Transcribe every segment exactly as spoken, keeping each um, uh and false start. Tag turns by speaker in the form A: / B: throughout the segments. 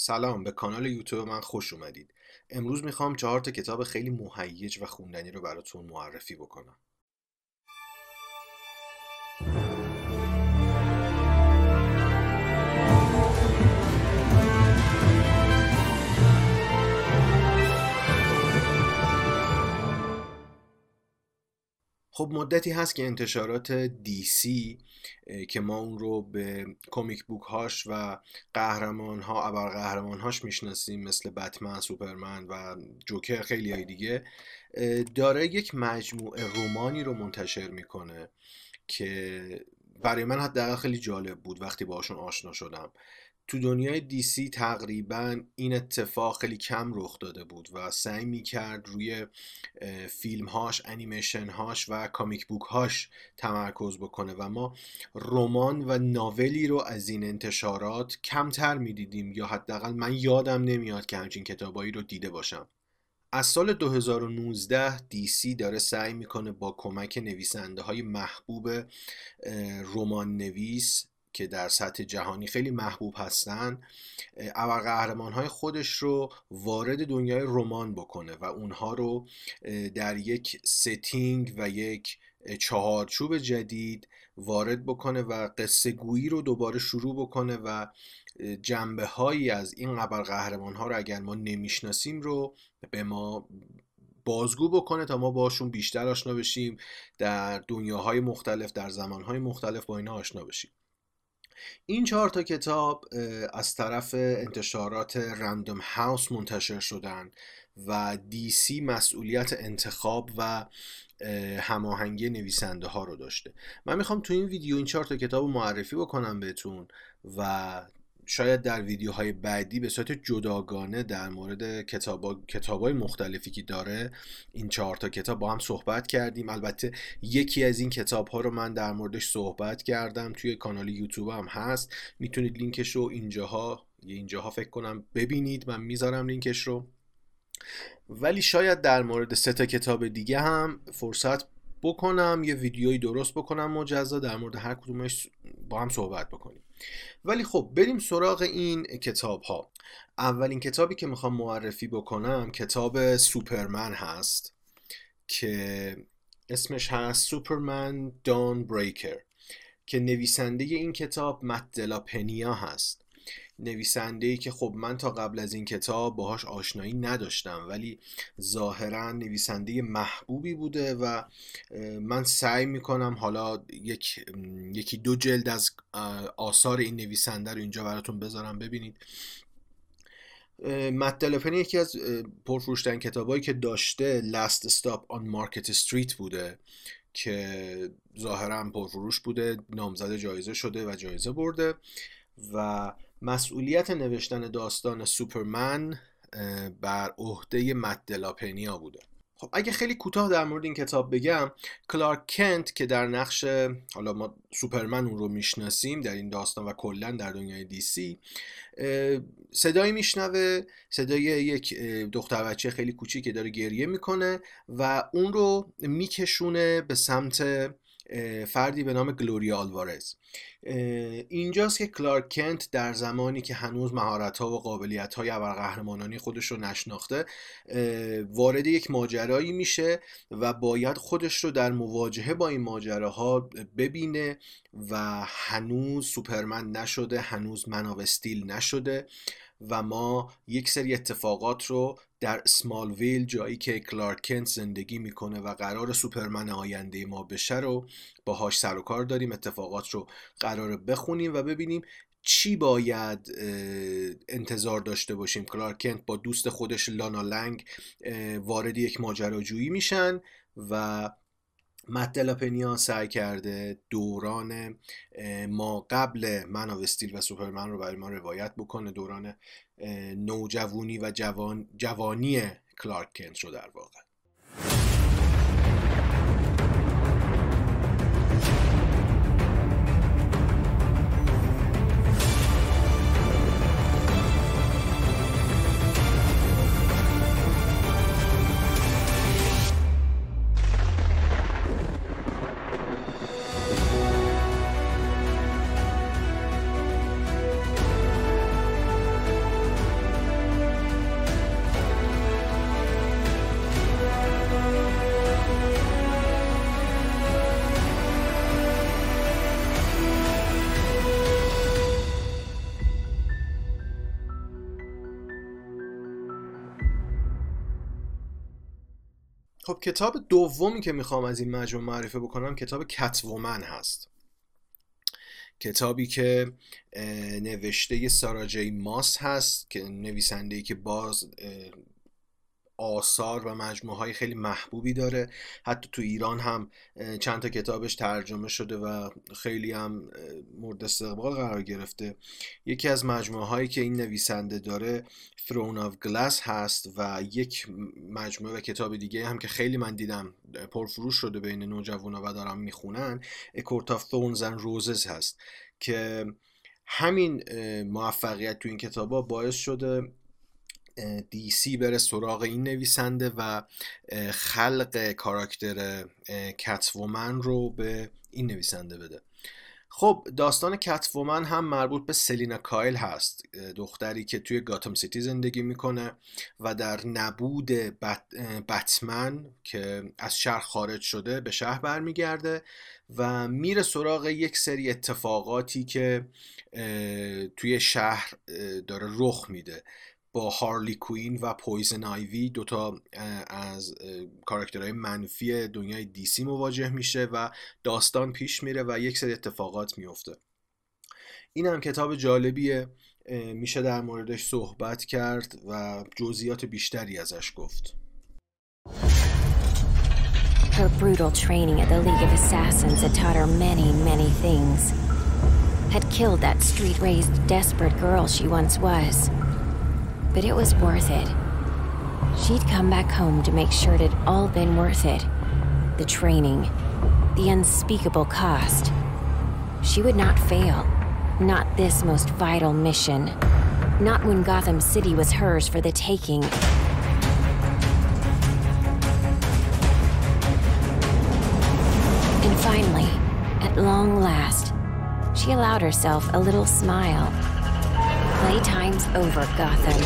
A: سلام، به کانال یوتیوب من خوش اومدید. امروز میخوام چهار تا کتاب خیلی مهیج و خوندنی رو براتون معرفی بکنم. خب مدتی هست که انتشارات دی سی که ما اون رو به کمیک بوک هاش و قهرمان ها ابر قهرمان هاش میشناسیم، مثل بتمن، سوپرمن و جوکر، خیلی های دیگه، داره یک مجموعه رمانی رو منتشر میکنه که برای من حداقل خیلی جالب بود وقتی باشون آشنا شدم. تو دنیای دی سی تقریبا این اتفاق خیلی کم رخ داده بود و سعی میکرد روی فیلم هاش، انیمیشن هاش و کامیک بوک هاش تمرکز بکنه و ما رمان و ناولی رو از این انتشارات کمتر میدیدیم، یا حداقل من یادم نمیاد که همچین کتابایی رو دیده باشم. از سال دو هزار و نوزده دی سی داره سعی میکنه با کمک نویسنده های محبوب رمان نویس که در سطح جهانی خیلی محبوب هستن، ابرقهرمان های خودش رو وارد دنیای رمان بکنه و اونها رو در یک ستینگ و یک چهارچوب جدید وارد بکنه و قصه گویی رو دوباره شروع بکنه و جنبه هایی از این ابرقهرمان ها رو اگر ما نمیشناسیم رو به ما بازگو بکنه تا ما باشون بیشتر آشنا بشیم، در دنیاهای مختلف، در زمانهای مختلف با اینا آشنا بشیم. این چهار تا کتاب از طرف انتشارات رندوم هاوس منتشر شدن و دی سی مسئولیت انتخاب و هماهنگی نویسنده ها رو داشته. من میخوام تو این ویدیو این چهار تا کتاب رو معرفی بکنم بهتون و شاید در ویدیوهای بعدی به صورت جداگانه در مورد کتابا کتابای مختلفی که داره این چهار تا کتاب با هم صحبت کردیم. البته یکی از این کتاب‌ها رو من در موردش صحبت کردم، توی کانال یوتیوب هم هست، میتونید لینکش رو اینجاها اینجاها فکر کنم ببینید، من میذارم لینکش رو. ولی شاید در مورد سه تا کتاب دیگه هم فرصت بکنم یه ویدیویی درست بکنم مجزا در مورد هر کدومش با هم صحبت بکنیم. ولی خب بریم سراغ این کتاب ها. اولین کتابی که میخوام معرفی بکنم کتاب سوپرمن هست که اسمش هست سوپرمن دان بریکر که نویسنده این کتاب مت دلاپنیا هست. نویسنده‌ای که خب من تا قبل از این کتاب باهاش آشنایی نداشتم، ولی ظاهرا نویسنده محبوبی بوده و من سعی میکنم حالا یک یکی دو جلد از آثار این نویسنده رو اینجا براتون بذارم ببینید. مت دلاپنیا یکی از پرفروش‌ترین کتابایی که داشته Last Stop on Market Street بوده که ظاهرا پرفروش بوده، نامزد جایزه شده و جایزه برده و مسئولیت نوشتن داستان سوپرمن بر عهده مت دلاپنیا بوده. خب اگه خیلی کوتاه در مورد این کتاب بگم، کلارک کنت که در نقش حالا ما سوپرمن اون رو میشناسیم در این داستان و کلا در دنیای دی سی، صدایی میشنوه، صدای یک دختر بچه خیلی کوچیک که داره گریه میکنه و اون رو میکشونه به سمت فردی به نام گلوریا آلوارز. اینجاست که کلارک کنت در زمانی که هنوز مهارت‌ها و قابلیت‌های ابرقهرمانانی خودش رو نشناخته وارد یک ماجرایی میشه و باید خودش رو در مواجهه با این ماجراها ببینه و هنوز سوپرمن نشده، هنوز من آف استیل نشده و ما یک سری اتفاقات رو در اسمالویل، جایی که کلارک کنت زندگی میکنه و قرار سوپرمن آینده ما بشه، رو باهاش سر و کار داریم. اتفاقات رو قراره بخونیم و ببینیم چی باید انتظار داشته باشیم. کلارک کنت با دوست خودش لانا لنگ وارد یک ماجراجویی میشن و مت دلاپنیا سعی کرده دوران ما قبل من آف استیل و سوپرمن رو برای ما روایت بکنه، دوران نوجوانی و جوان جوانی کلارک کنت رو در واقع. خب کتاب دومی که میخوام از این مجموعه معرفی بکنم کتاب کت‌وومن هست، کتابی که نوشته سارا جی ماس هست که نویسنده‌ای که باز آثار و مجموعه های خیلی محبوبی داره. حتی تو ایران هم چند تا کتابش ترجمه شده و خیلی هم مورد استقبال قرار گرفته. یکی از مجموعه هایی که این نویسنده داره Throne of Glass هست و یک مجموعه و کتاب دیگه هم که خیلی من دیدم پرفروش شده بین نوجوانا و دارم میخونن A Court of Thorns and Roses هست که همین موفقیت تو این کتابا باعث شده دی سی بره سراغ این نویسنده و خلق کاراکتر کت‌وومن رو به این نویسنده بده. خب داستان کت‌وومن هم مربوط به سلینا کایل هست، دختری که توی گاتم سیتی زندگی میکنه و در نبود بت... بتمن که از شهر خارج شده به شهر برمیگرده و میره سراغ یک سری اتفاقاتی که توی شهر داره رخ میده. با هارلی کوین و پویزن آیوی دوتا از کاراکترهای منفی دنیای دی سی مواجه میشه و داستان پیش میره و یک سری اتفاقات میفته. این هم کتاب جالبیه، میشه در موردش صحبت کرد و جزئیات بیشتری ازش گفت.
B: Her brutal training at the League of Assassins had taught her many, many things. Had killed that street-raised, desperate girl she once was. But it was worth it. She'd come back home to make sure it had all been worth it. The training, the unspeakable cost. She would not fail. Not this most vital mission. Not when Gotham City was hers for the taking. And finally, at long last, she allowed herself a little smile. Playtime's over, Gotham.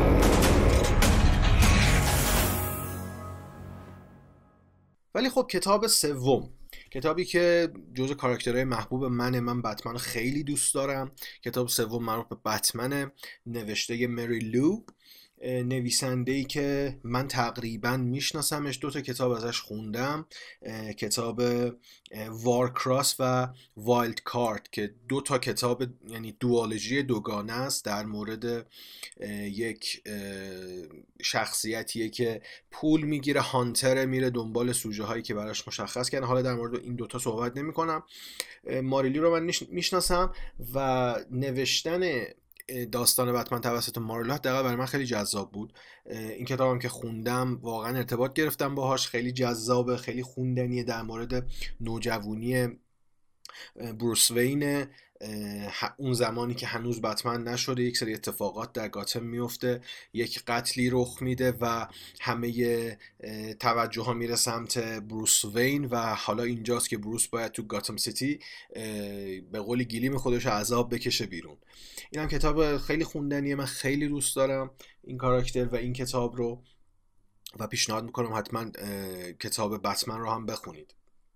A: ولی خب کتاب سوم، کتابی که جزو کاراکترهای محبوب منه، من بتمن خیلی دوست دارم. کتاب سوم مربوط به بتمن، نوشته مری لو، نویسنده‌ای که من تقریبا میشناسمش، دو تا کتاب ازش خوندم، کتاب وارکراس و وایلد کارت که دو تا کتاب یعنی دوالوژی دوگانه است در مورد یک شخصیتیه که پول میگیره، هانتره، میره دنبال سوژه هایی که براش مشخص کردن. حالا در مورد این دوتا صحبت نمی کنم. ماریلی رو من میشناسم و نوشتن داستان بتمن توسط مارلا دقیقا برای من خیلی جذاب بود. این کتابم که خوندم واقعا ارتباط گرفتم باهاش، خیلی جذابه، خیلی خوندنیه، در مورد نوجوانی بروس وین اون زمانی که هنوز بتمن نشده. یک سری اتفاقات در گاتم میفته، یک قتلی رخ میده و همه توجه ها میره سمت بروس وین و حالا اینجاست که بروس باید تو گاتم سیتی به قول گیلیم خودش عذاب بکشه بیرون. این هم کتاب خیلی خوندنیه، من خیلی دوست دارم این کاراکتر و این کتاب رو و پیشنهاد میکنم حتما کتاب بتمن رو هم بخونید.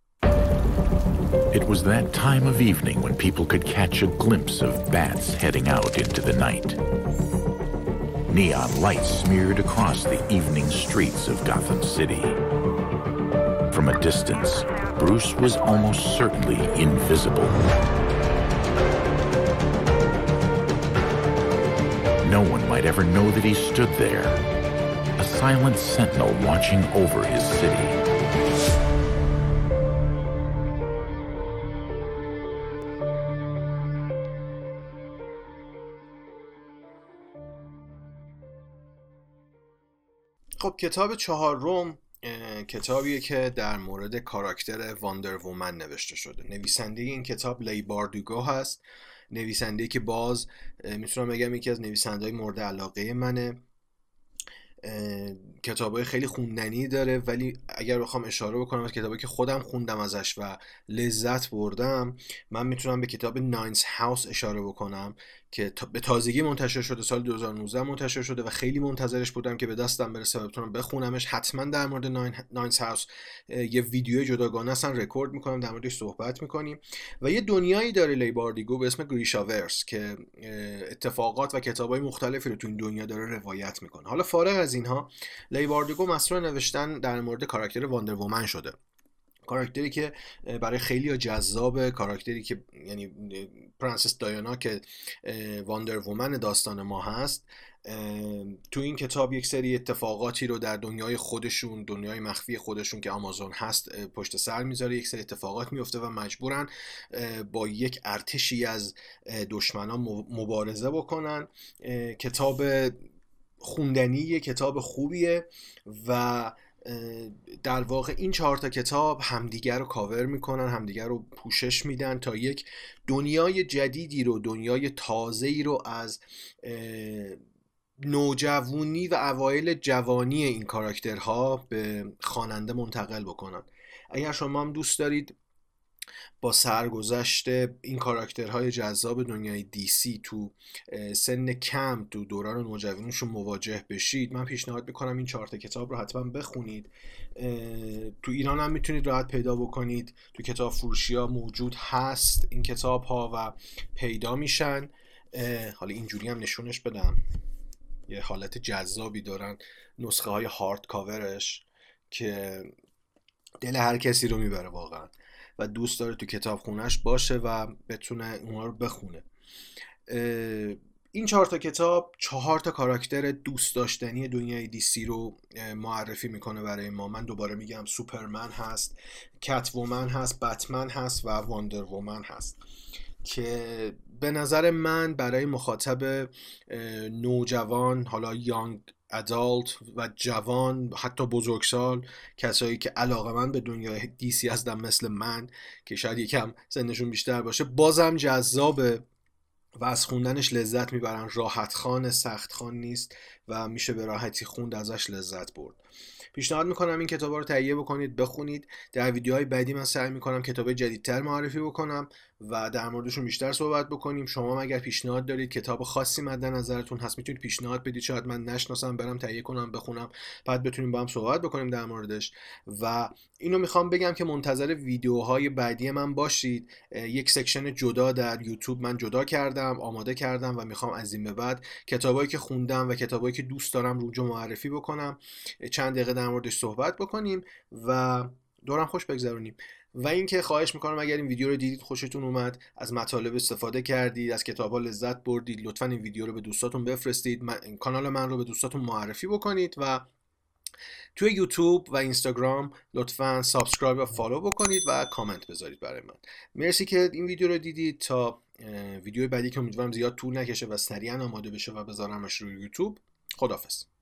C: It was that time of evening when people could catch a glimpse of bats heading out into the night. Neon lights smeared across the evening streets of Gotham City. From a distance, Bruce was almost certainly invisible. No one might ever know that he stood there, a silent sentinel watching over his city.
A: خب کتاب چهارم کتابیه که در مورد کاراکتر واندر وومن نوشته شده. نویسنده این کتاب لی باردوگو هست، نویسنده‌ای که باز میتونم بگم یکی از نویسنده‌های مورد علاقه منه. کتابای خیلی خوندنی داره، ولی اگر بخوام اشاره بکنم از کتابی که خودم خوندم ازش و لذت بردم، من میتونم به کتاب ناینز هاوس اشاره بکنم که به تازگی منتشر شده، سال دو هزار و نوزده منتشر شده و خیلی منتظرش بودم که به دستم برسه و بتونم بخونمش. حتما در مورد ناینز هاوس یه ویدیو جداگانه اصلا رکورد میکنم، در موردش صحبت میکنیم. و یه دنیایی داره لی باردیگو به اسم گریشاورس که اتفاقات و کتابای مختلفی رو تو این دنیا داره روایت میکنه. حالا فارغ از اینها، لی باردیگو مسئول نوشتن در مورد کاراکتر واندر وومن شده، کاراکتری که برای خیلی جذاب، کاراکتری که یعنی پرنسس دایانا که واندر وومن داستان ما هست، تو این کتاب یک سری اتفاقاتی رو در دنیای خودشون، دنیای مخفی خودشون که آمازون هست پشت سر میذاره، یک سری اتفاقات میفته و مجبورن با یک ارتشی از دشمنان مبارزه بکنن. کتاب خوندنی، کتاب خوبیه و در واقع این چهار تا کتاب همدیگر رو کاور میکنن، همدیگر رو پوشش میدن تا یک دنیای جدیدی رو، دنیای تازه‌ای رو از نوجوانی و اوایل جوانی این کاراکترها به خواننده منتقل بکنن. اگر شما هم دوست دارید با سرگذشت این کاراکترهای جذاب دنیای دی سی تو سن کم، تو دوران نوجوانیشون مواجه بشید، من پیشنهاد میکنم این چهار تا کتاب رو حتما بخونید. تو ایران هم میتونید راحت پیدا بکنید، تو کتاب فروشی ها موجود هست این کتاب ها و پیدا میشن. حالا اینجوری هم نشونش بدم، یه حالت جذابی دارن نسخه های هارد کاورش که دل هر کسی رو میبره واقعا و دوست داره تو کتاب خونش باشه و بتونه اونها رو بخونه. این چهار تا کتاب چهار تا کاراکتر دوست داشتنی دنیای دی سی رو معرفی میکنه برای ما. من دوباره میگم سوپرمن هست، کت وومن هست، بتمن هست و واندر وومن هست که به نظر من برای مخاطب نوجوان، حالا یانگ ادالت و جوان، حتی بزرگسال، کسایی که علاقه‌مند به دنیای دی سی هستن مثل من که شاید یکم سنشون بیشتر باشه، بازم جذابه و از خوندنش لذت میبرن. راحت خان، سخت خان نیست و میشه به راحتی خوند، ازش لذت برد. پیشنهاد میکنم این کتابا رو تهیه بکنید، بخونید. در ویدیوهای بعدی من سعی میکنم کتاب جدیدتر معرفی بکنم و در موردشون بیشتر صحبت بکنیم. شما اگر پیشنهاد دارید، کتاب خاصی مد نظرتون هست، میتونید پیشنهاد بدید، شاید من نشناسم، برم تهیه کنم بخونم، بعد بتونیم با هم صحبت بکنیم در موردش. و اینو میخوام بگم که منتظر ویدیوهای بعدی من باشید. یک سکشن جدا در یوتیوب من جدا کردم، آماده کردم و میخوام از این به بعد کتابایی که خوندم و کتابایی که دوست دارم رو معرفی بکنم، چند دقیقه در موردش صحبت بکنیم و دورم خوش بگذرونیم. و اینکه خواهش میکنم اگر این ویدیو رو دیدید، خوشتون اومد، از مطالب استفاده کردید، از کتاب‌ها لذت بردید، لطفاً این ویدیو رو به دوستاتون بفرستید، من، کانال من رو به دوستاتون معرفی بکنید و توی یوتیوب و اینستاگرام لطفاً سابسکرایب و فالو بکنید و کامنت بذارید برای من. مرسی که این ویدیو رو دیدید. تا ویدیو بعدی که امیدوارم زیاد طول نکشه و سریعا آماده بشه و بذارمش روی یوتیوب. خداحافظ.